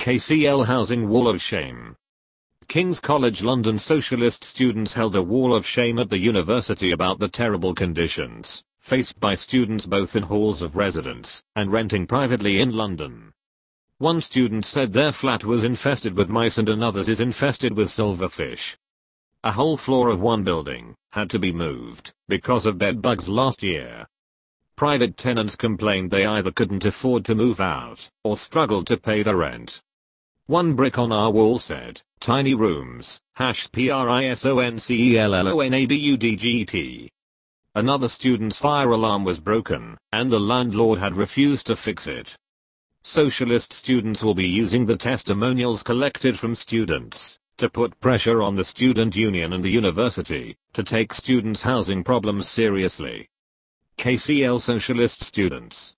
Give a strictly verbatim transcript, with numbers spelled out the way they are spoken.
K C L Housing Wall of Shame. King's College London socialist students held a wall of shame at the university about the terrible conditions faced by students both in halls of residence and renting privately in London. One student said their flat was infested with mice and another's is infested with silverfish. A whole floor of one building had to be moved because of bed bugs last year. Private tenants complained they either couldn't afford to move out or struggled to pay the rent. One brick on our wall said, "Tiny rooms, hash prisonconcealabudget." Another student's fire alarm was broken, and the landlord had refused to fix it. Socialist students will be using the testimonials collected from students to put pressure on the student union and the university to take students' housing problems seriously. K C L socialist students